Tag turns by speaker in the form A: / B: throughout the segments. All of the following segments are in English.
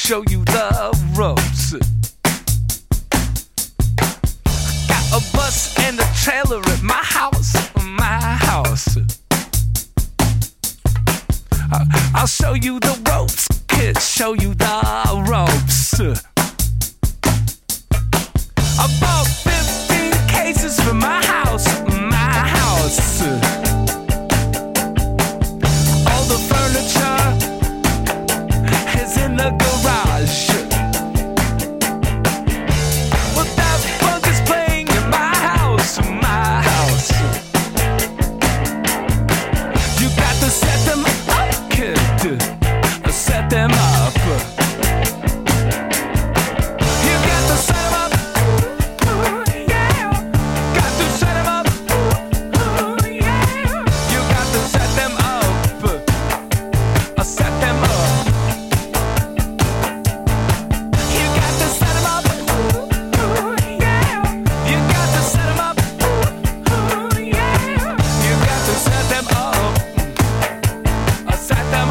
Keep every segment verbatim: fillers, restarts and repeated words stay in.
A: show you the ropes. Got a bus and a trailer at my house, my house. I'll show you the ropes, kid, show you the ropes. I bought fifteen cases for my house, my house. All the furniture is in the garage. But that funk is playing in my house, my house. You got to set them up, kid. Set them up. You got to set them up. Yeah. Got to set them up. Yeah. You got to set them up. Set them up. You got to set them up. Yeah. You got to set them up. Yeah. You got to set them up. Set them up.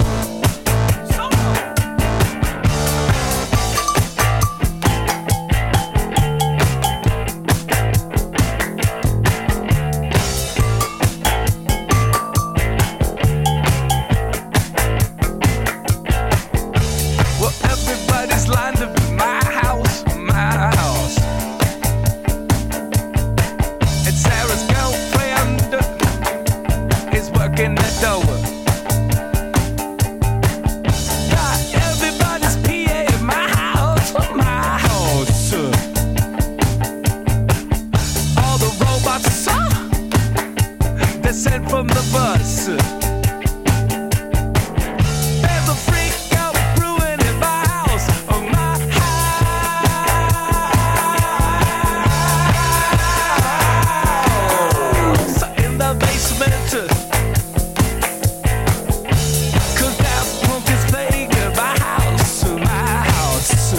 A: Well, everybody's lined up in my house, my house. And Sarah's girlfriend is working the door. Got everybody's P A in my house, my house. All the robots are they're sent from the bus. There's a freak out brewing in my house, oh my house. In the basement, 'cause that punk is playing in my house, my house.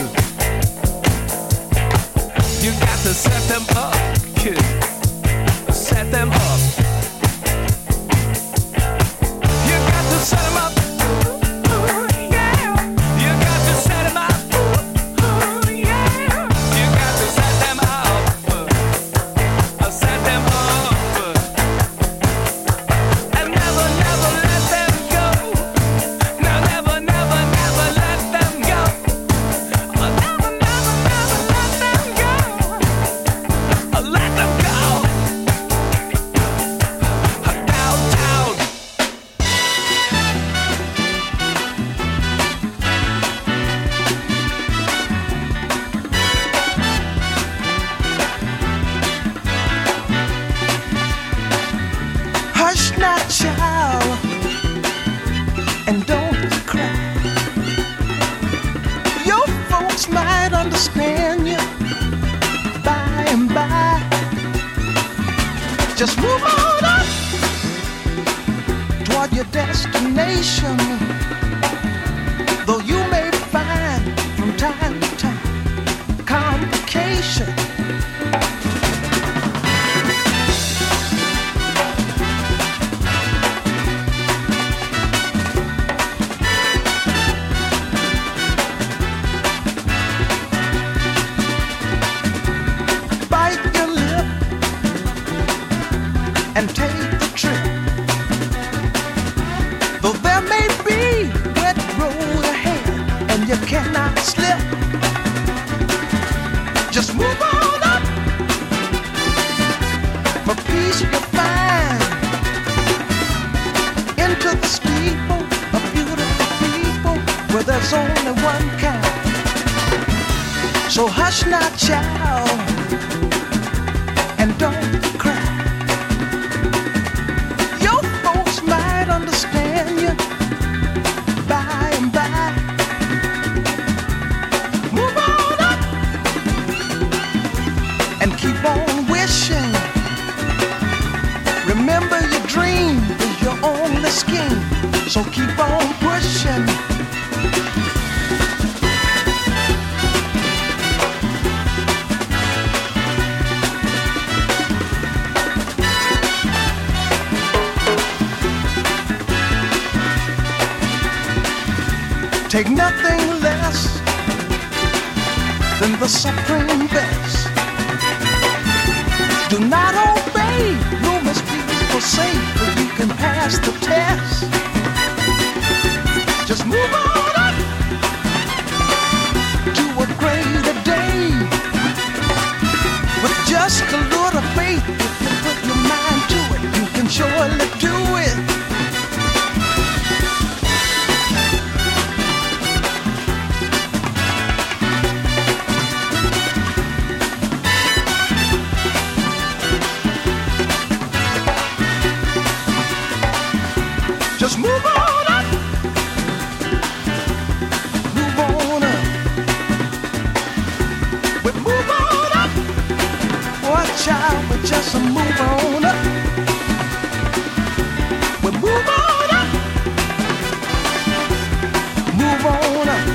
A: You got to set them up, kid. Set them up. You got to set them up. Yeah. You got to set them up. Yeah. You got to set them up. Set them up. And never, never let them go. No, never, never, never let them go. Oh, never, never, never let them go. Oh, let them go. Downtown.
B: Hush now, child, and don't cry. Your folks might understand you by and by. Just move on up toward your destination. Though you may find from time to time complication. Bite your lip and take the trip. Though there may be wet road ahead and you cannot slip, just move on up. For peace you'll find into the steeple of beautiful people where there's only one kind. So hush now, child, and don't cry. Your folks might understand you by and by. Move on up and keep on wishing. Remember your dream is your only scheme, so keep on pushing. Take nothing less than the supreme best. Do not obey rumors people say, but you can pass the test. Just move on up to a greater day. With just a little faith, if you put your mind to it, you can surely do it. Just move on up. Move on up. We move on up. Watch out, we just move on up. We move on up. Move on up.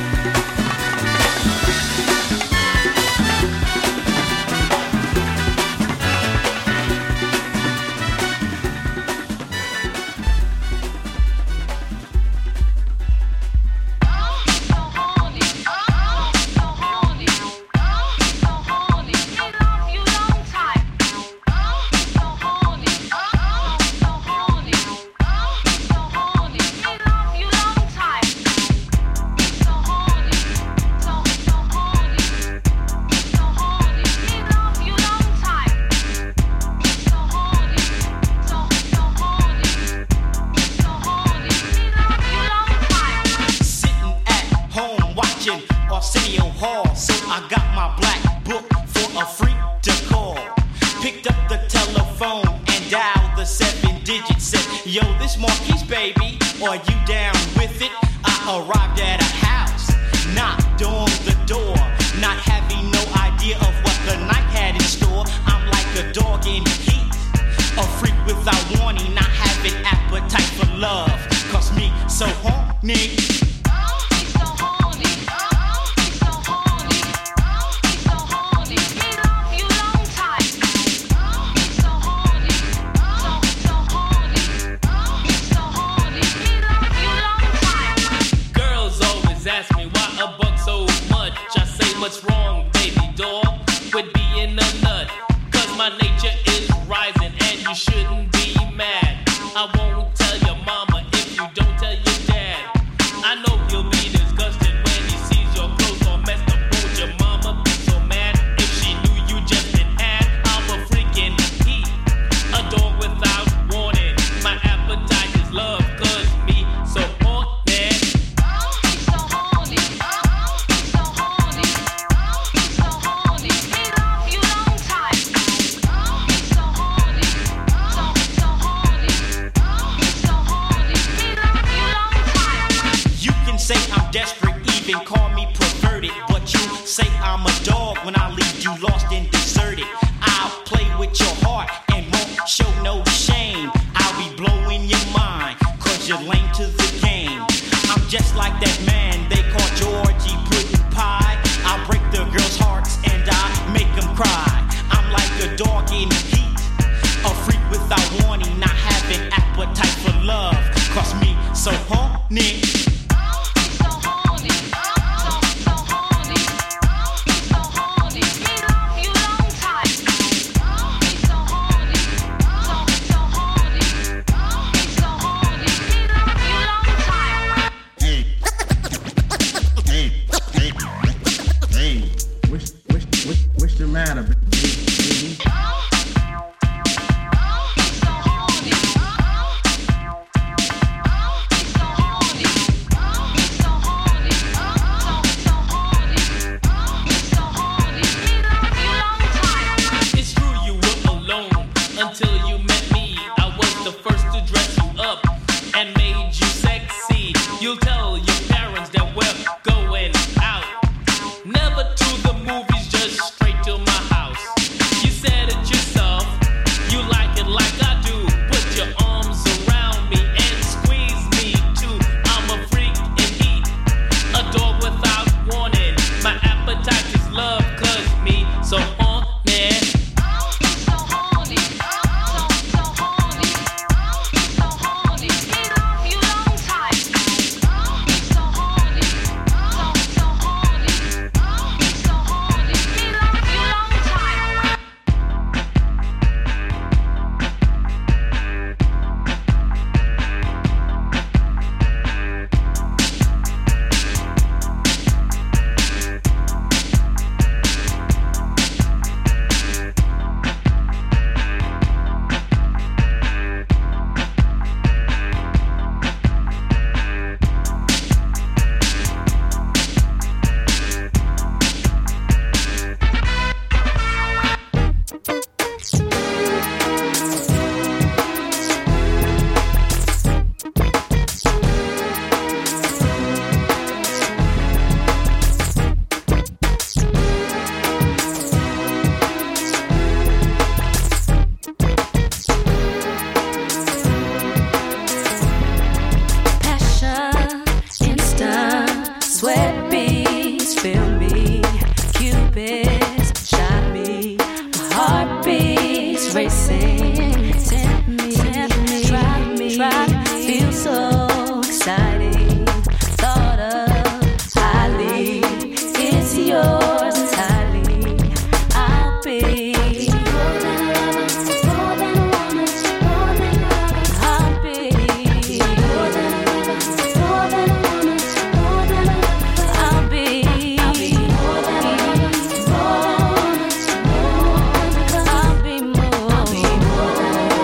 C: racing. Tempt me, tempt me, try me, try me. Feel so exciting. Thought of highly. It's yours entirely. I'll be. More than a lover, more than a woman, more than a lover. I'll be. More than a lover, more than a woman, more than a lover. I'll be. I'll be more than a lover, more than a woman. I'll be more. I'll be more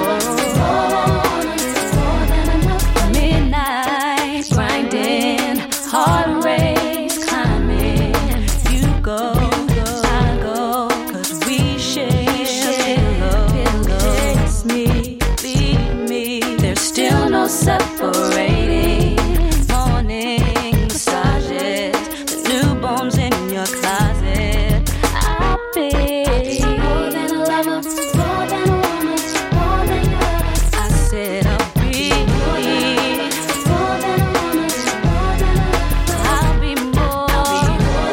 C: than a lover. Midnight grinding, heart race climbing. You go, I go, 'cause we share pillow. Kiss me, leave me. There's still no separating. Morning massages, the newborns in your closet. I'll be more than a lover, more than a woman, more than a lover. I said I'll be more than a woman, more than a lover. I'll be more,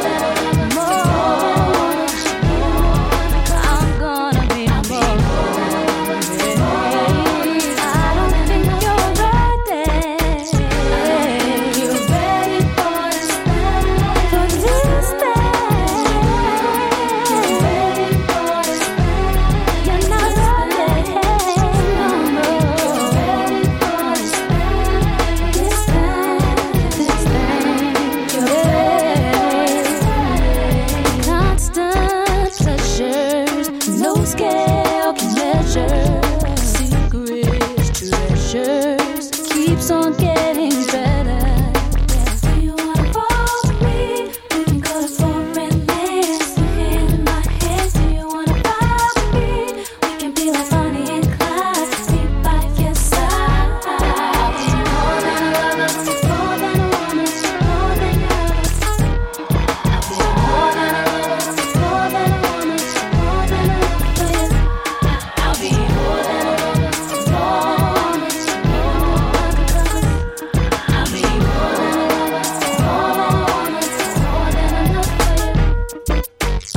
C: more. I'm gonna be more. I don't think you're ready. You're ready for this thing, for this thing. You're ready for this thing. You're not ready. No, no. You're ready for this thing, this thing, this thing. You're ready. Constant pleasures, no scale can measure. Secrets, treasures, keeps on getting better. Do you wanna fall with me? We can go to foreign lands. Your hand in my hand. Do you wanna fall with me? We can be like Bonnie and Clyde. Be by your side. I'll be more than a lover, more than a woman, more than a lover. I'll be more than a lover, more than a woman, more than a lover. I'll be more than a lover, more, more than a lover. I'll be more than a lover, more, more than a lover.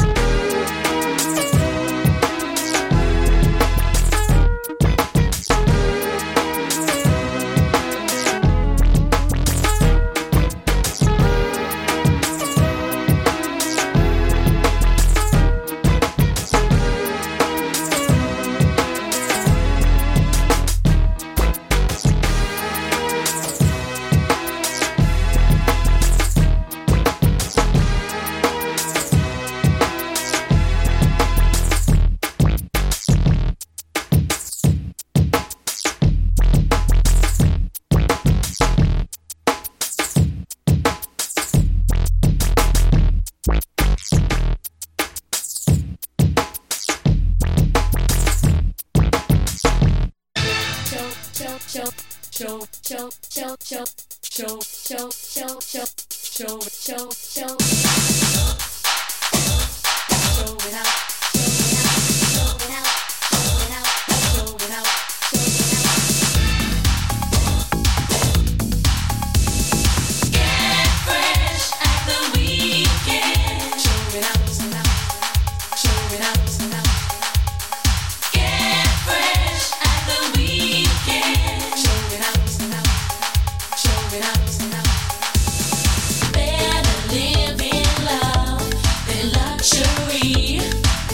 D: Better live in love than luxury.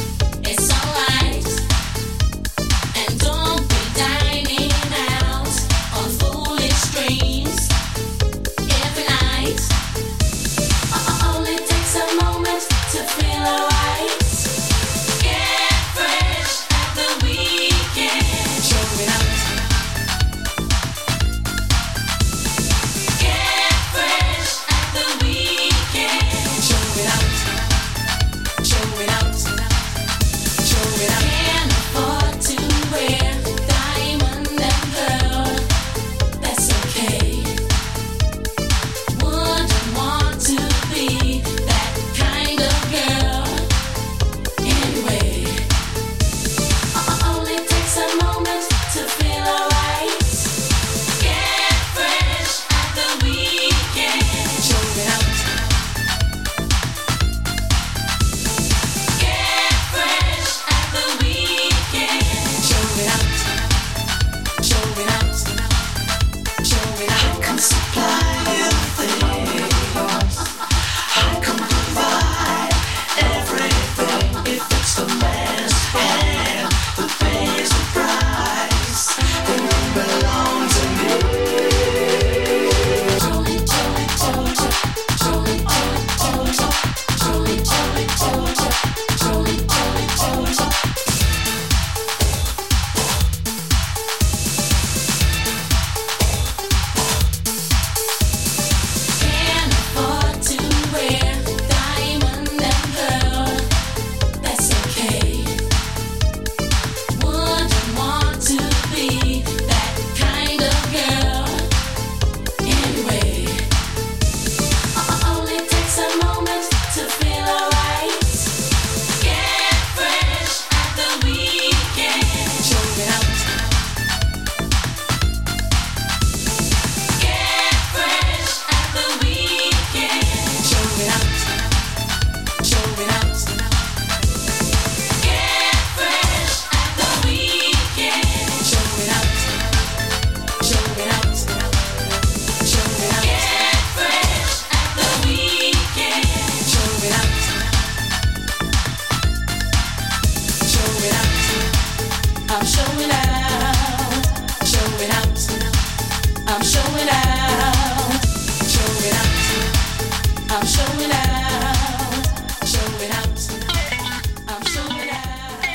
D: showing out, showing out. I'm showing out, showing out. I'm showing out, showing out. I'm showing out.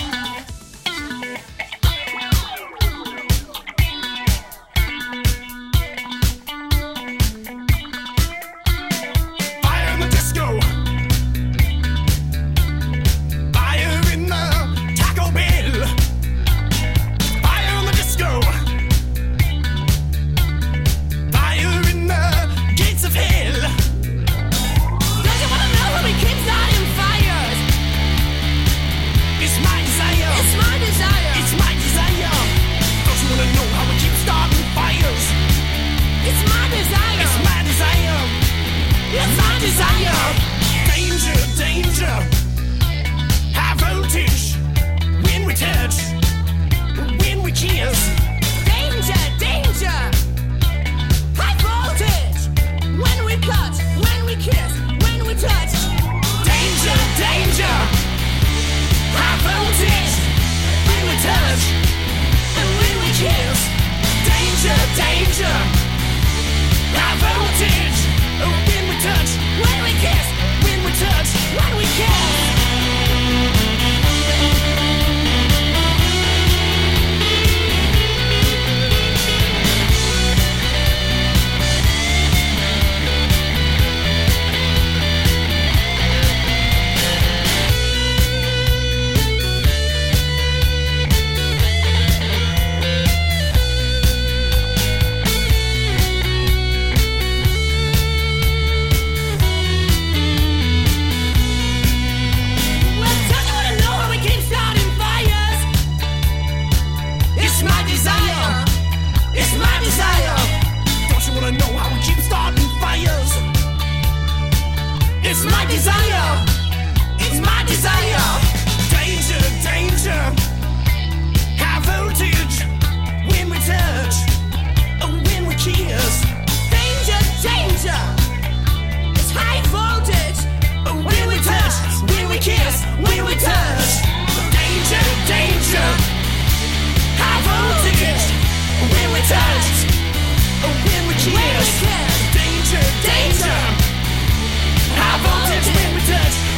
A: Fire in the disco. Fire in the Taco Bell. Fire in the disco. Fire in the gates of hell.
D: Don't you wanna know how we keep starting fires?
A: It's my desire.
D: It's my desire.
A: It's my desire. Don't you wanna know how we keep starting fires?
D: It's my desire.
A: It's my desire.
D: It's my desire.
A: Danger, danger. High voltage. When we touch. When we kiss.
D: Danger, danger. High voltage. When we cut, when we kiss, when we touch.
A: Danger, danger. High voltage. When we touch.
D: And when we kiss.
A: Danger, danger. High voltage. When we touch.
D: When we kiss.
A: When we touch.
D: When we kiss. Well, don't you wanna know how we keep starting fires?
A: It's my desire. It's my desire. Don't you wanna know how we keep starting fires? It's my desire. It's my desire. Danger, danger. High voltage. When we touch. When we kiss.
D: Danger, danger. It's high voltage.
A: When we touch. When we kiss. When we touch. Danger, danger. High voltage. When we touch. When we kiss.
D: When we kiss.
A: Danger, danger. High voltage when we touch.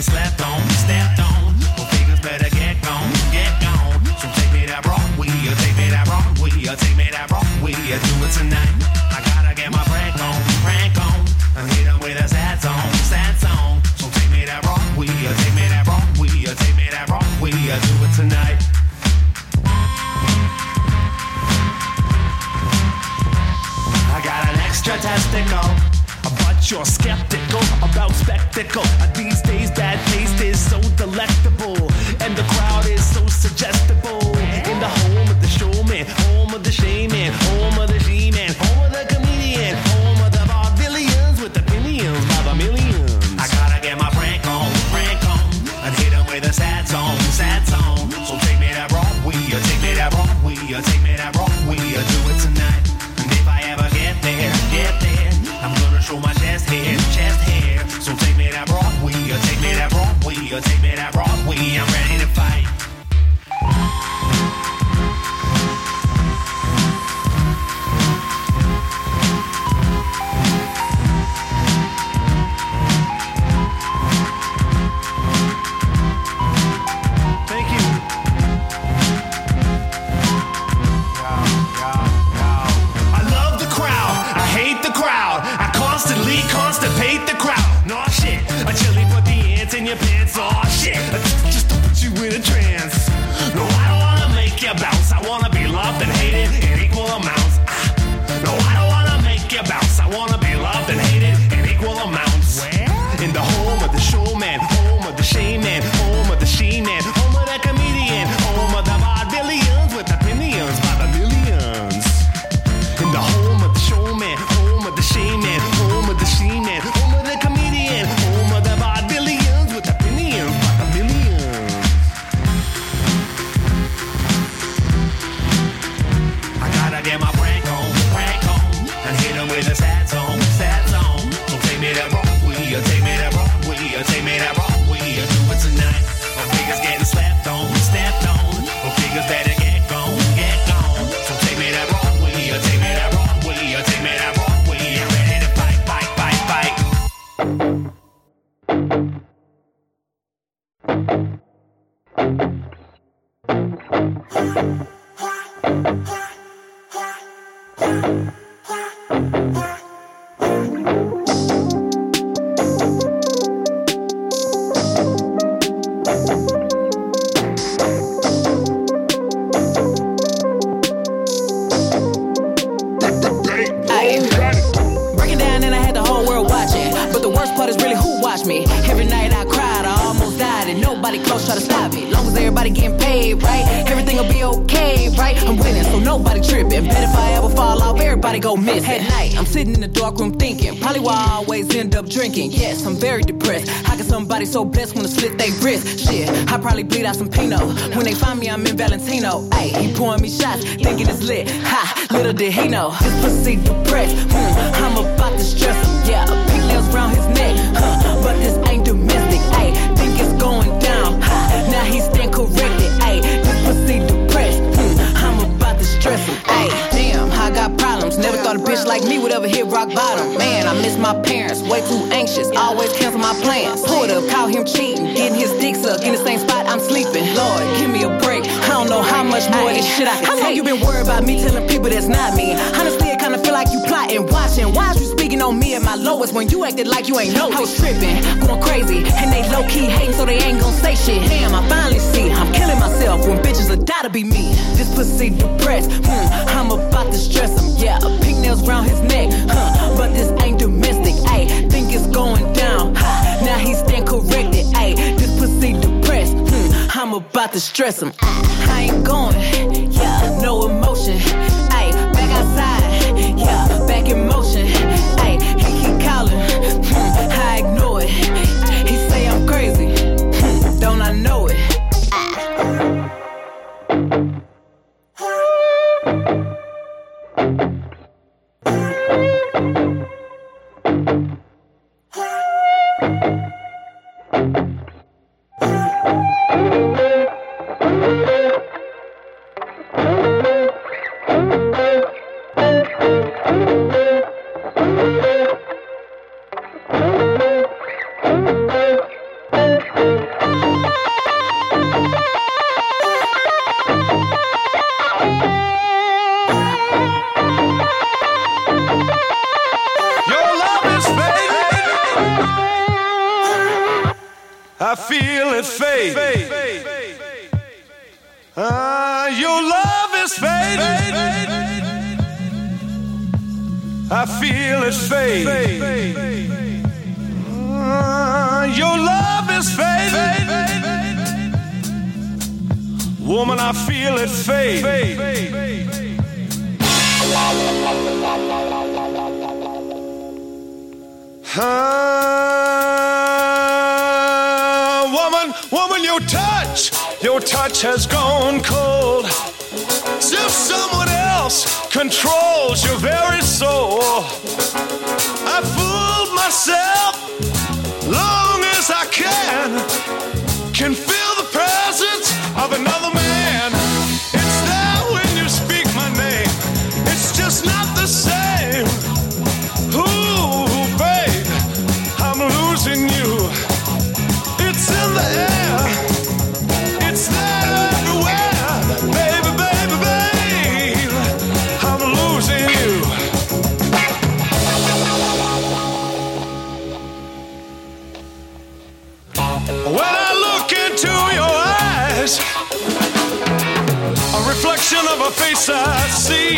E: getting slept on, stepped on. Well, figures better get gone, get gone. So take me that Broadway, or take me that Broadway, or take me that Broadway, or do it tonight. I gotta get my prank on, prank on. And hit 'em with a sad song, sad song. So take me that Broadway, or take me that Broadway, or take me that Broadway, or do it tonight. I got an extra testicle, but you're skeptical about spectacle. These days that taste is so delectable, and the crowd is so suggestible. In the home of the showman, home of the shaman, home of the G-man, home of the comedian, home of the vaudevillians with opinions by the millions. I gotta get my prank on, prank on, and hit 'em with a sad song, sad song. So take me that Broadway, or take me that Broadway, or take me that Broadway, or do it tonight. And if I ever get there, get there, I'm gonna show my chest hair, chest hair. So take me that Broadway, or take me that Broadway, or take me that Broadway. I'm ready to fight. Thank you. I love the crowd. I hate the crowd. I constantly constipate the crowd. No shit. I chili put the ants in your pants. Oh shit. Just to put you in a trance. No, I don't wanna make you bounce. I wanna be loved and hated in equal amounts. No, I don't wanna make you bounce. I wanna be loved and hated in equal amounts. Where? In the home of the showman, home of the shaman, home of the she-man, home of the comedian, home of the vaudevillians with opinions by the millions. In the home of the showman, home of the shaman, home of the she-man, home of the comedian, home of the vaudevillians with opinions by the millions. I gotta get my prank on, prank on, and hit 'em with a sad song, sad song. So take me that Broadway, or take me that Broadway, or take me that Broadway, or do it tonight. My fingers getting slept on, stepped on. My fingers better get gone, get gone. So take me that Broadway, or take me that Broadway, or take me that Broadway. I'm ready to fight, fight, fight, fight.
D: Breaking down and I had the whole world watching. But the worst part is really who watched me. Every night I cried, I almost died, and nobody close try to stop me. Long as everybody getting paid, right? Everything will be okay, right? I'm winning, so nobody tripping. Bet if I ever fall off, everybody go miss. At night, I'm sitting in the dark room thinking, probably why I always end up drinking. Yes, I'm very depressed. How can somebody so blessed wanna slit they wrist? Shit, I probably bleed out some Pinot. When they find me, I'm in Valentino. Ayy, he pouring me shots, thinking it's lit. Ha, little did he know. This pussy depressed. Hmm, I'm about to stress him. Yeah, pink nails round his neck. Huh, but this ain't domestic. Ayy, think it's going down. Ha, now he stand corrected. Ayy, this pussy depressed. Hmm, I'm about to stress him. Ayy, damn, I got problems. Never thought a bitch like me would ever hit rock bottom. Man, I miss my parents. Way too anxious. Always cancel my plans. Pulled up, caught him cheating. Getting his dick sucked in the same spot I'm sleeping. Lord, give me a break. I don't know how much more of this shit I can How take. Long you been worried about me telling people that's not me? Honestly, I kinda feel like you plotting, watching. Why is you speaking on me at my lowest when you acted like you ain't know? I was tripping, going crazy, and they low-key hating so they ain't gon' say shit. Damn, I finally see I'm killing myself when bitches will die to be me. This pussy depressed, hmm, I'm about to stress him. Yeah, pink nails round his neck, huh, but this ain't domestic. Ayy, think it's going down. Ha, now he stand corrected. Ayy, this pussy depressed, hmm, I'm about to stress him. I ain't going, yeah, no emotion. Ayy, back outside, yeah, back in motion. Ayy, he keep calling, hmm, I ignore it. He say I'm crazy, hmm, don't I know it?
C: Thank you.
A: I feel it fade. Ah, your love is fading. I feel it fade. Ah, your love is fading. Woman, I feel it fade. Ah, woman, woman, your touch, your touch has gone cold. As if someone else controls your very soul. I fooled myself long as I can. Can feel the presence of another man. It's there when you speak my name. It's just not the same. Ooh, babe, I'm losing you. It's in the air. It's there everywhere. Baby, baby, babe, I'm losing you. When I look into your eyes, a reflection of a face I see.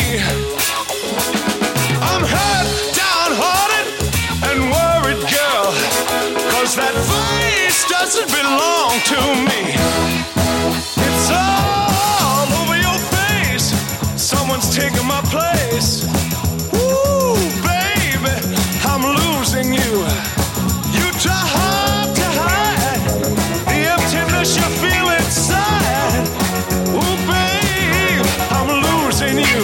A: I'm hurt, downhearted, and worried, girl, 'cause that face doesn't belong to me. It's all over your face. Someone's taking my place. Ooh, baby, I'm losing you. You try hard to hide the emptiness you feel inside. Ooh, babe, I'm losing you.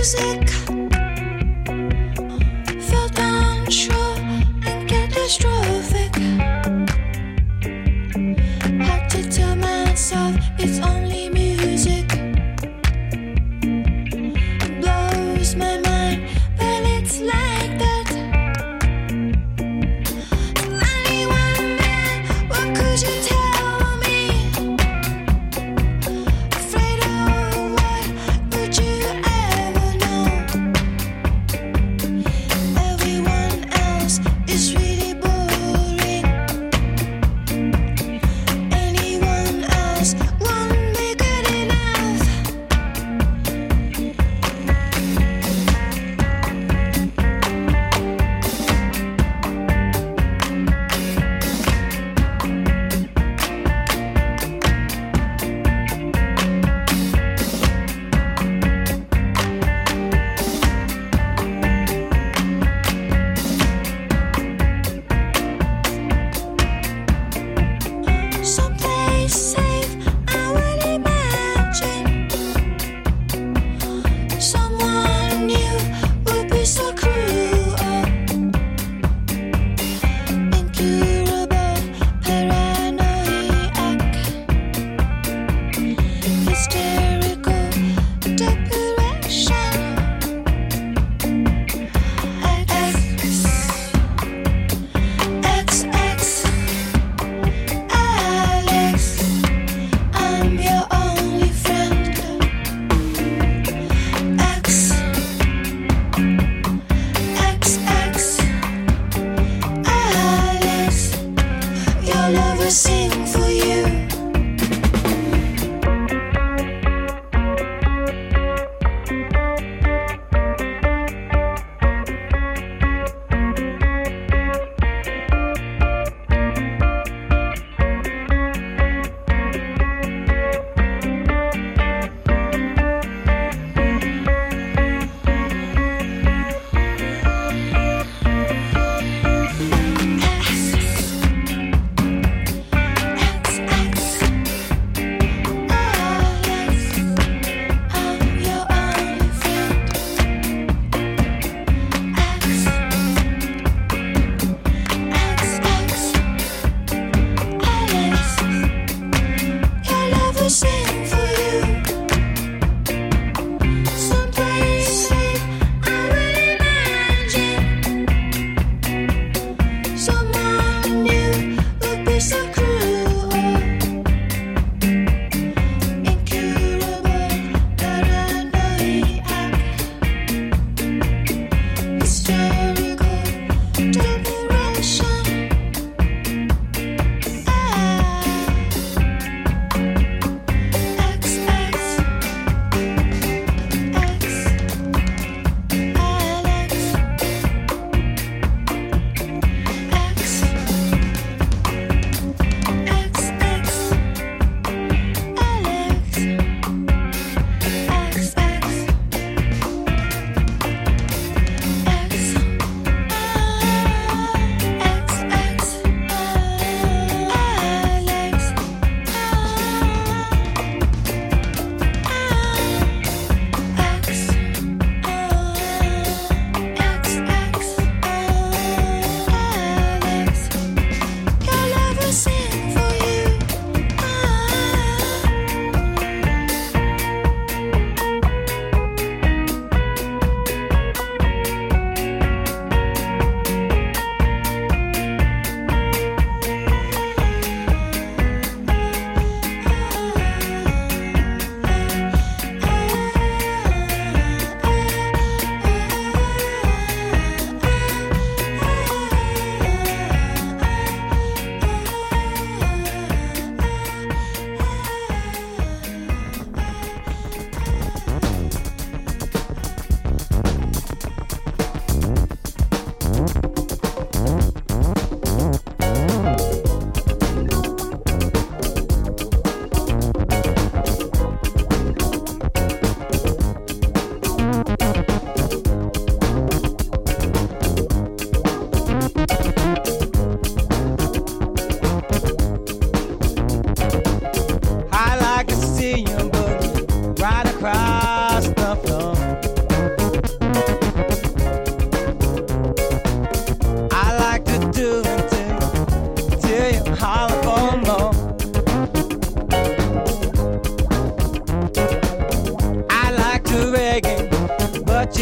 F: music. Felt unsure and catastrophic. Had to tell myself it's only music. It blows my mind, but it's like that. I wonder, what could you tell me? Afraid of what would you ever know?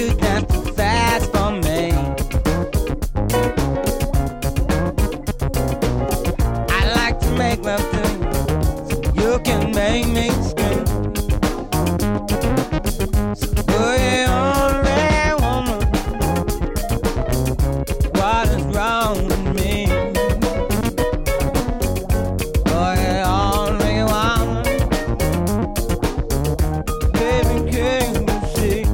B: you dance too fast for me. I like to make love to you, so you can make me scream. So you're the only woman. What is wrong with me? You're the only woman. Baby, can you see?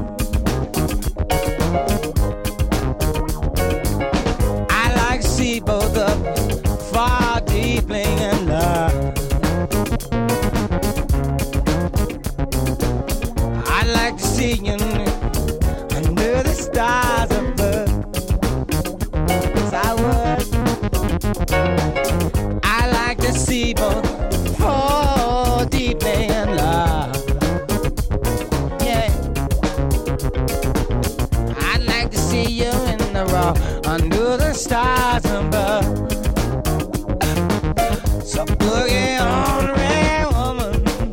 B: I like to see both of us far deeply in love. I like to see you under the stars above. Yes, I would. I like to see both fall deeply in love. Yeah. I'd like to see you in the raw under the stars above. So boogie on, red woman.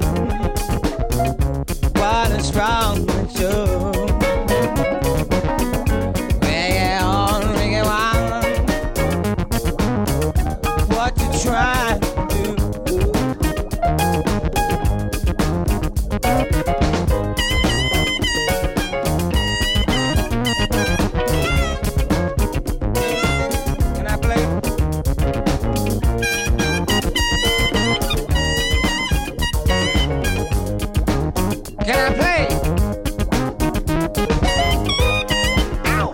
B: What is wrong with you? Reggae on, reggae woman. What you trying to do? Can I play? Can I play? Ow!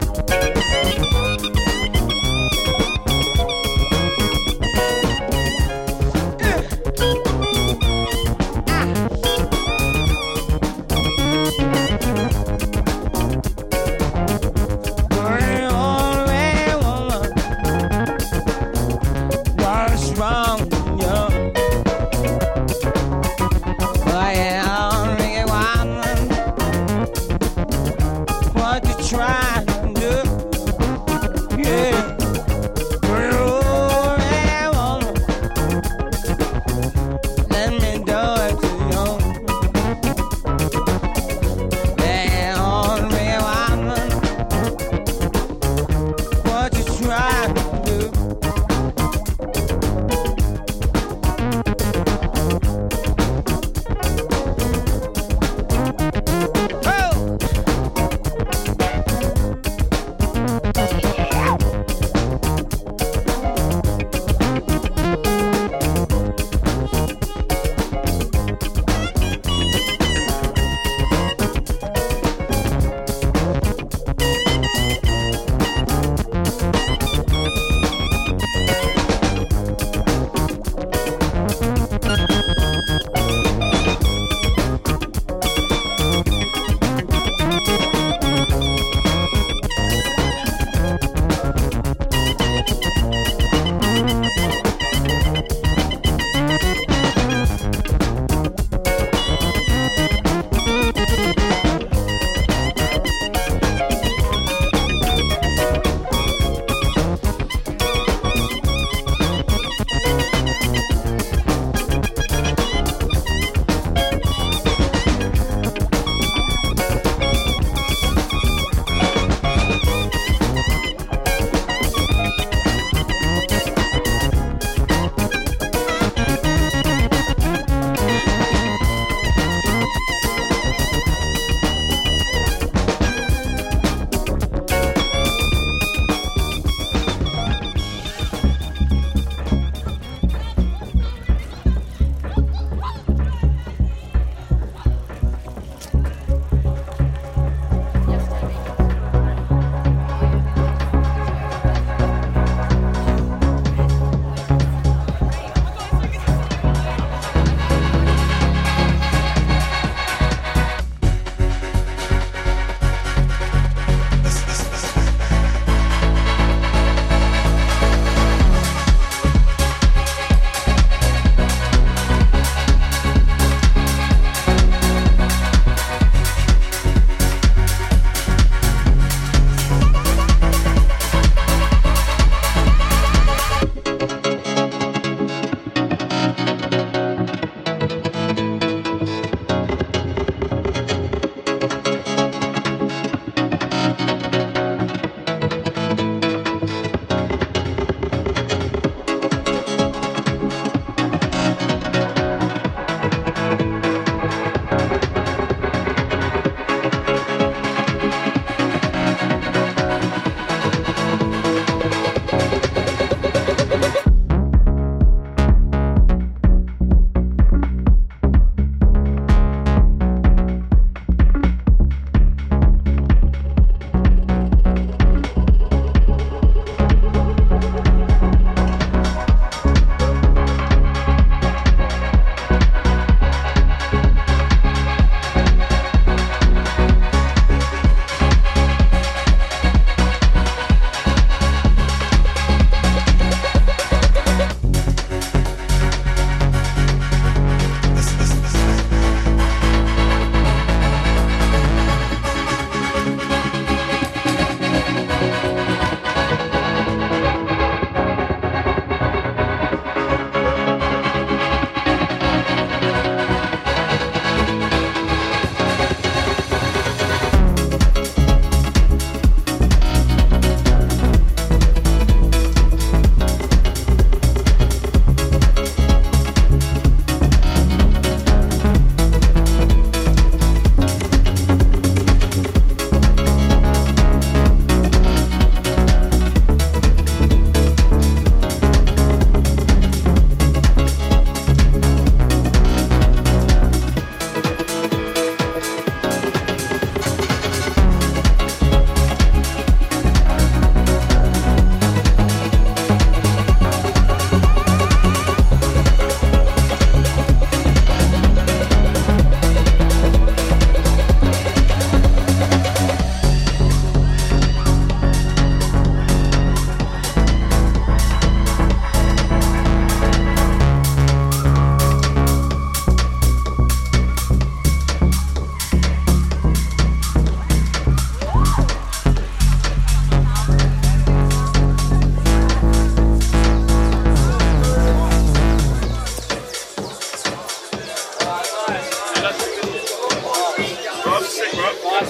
B: You're the only woman. What's wrong with you? Oh, yeah, only woman.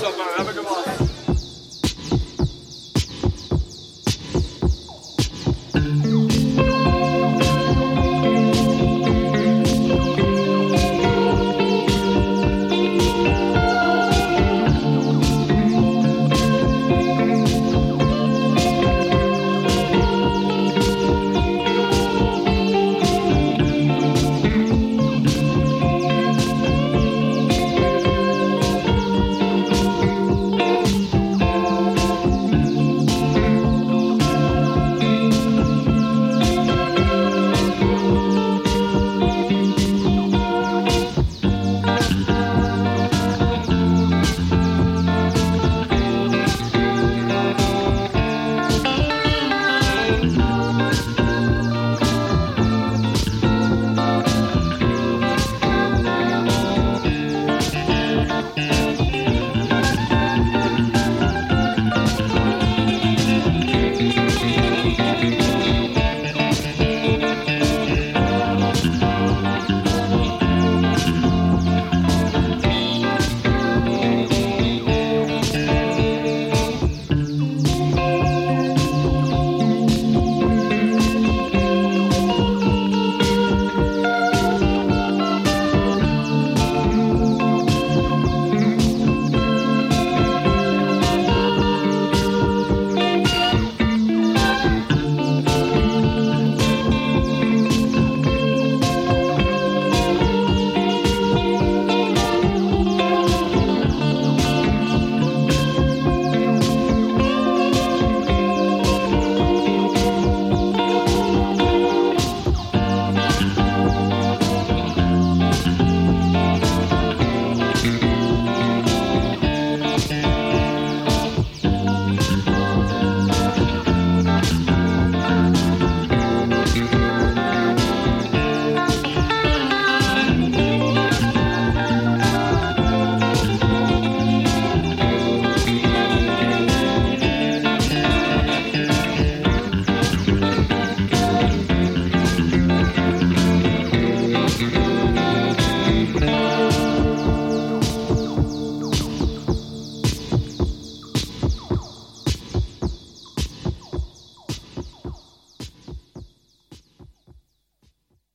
G: yourself, man. Have a good one.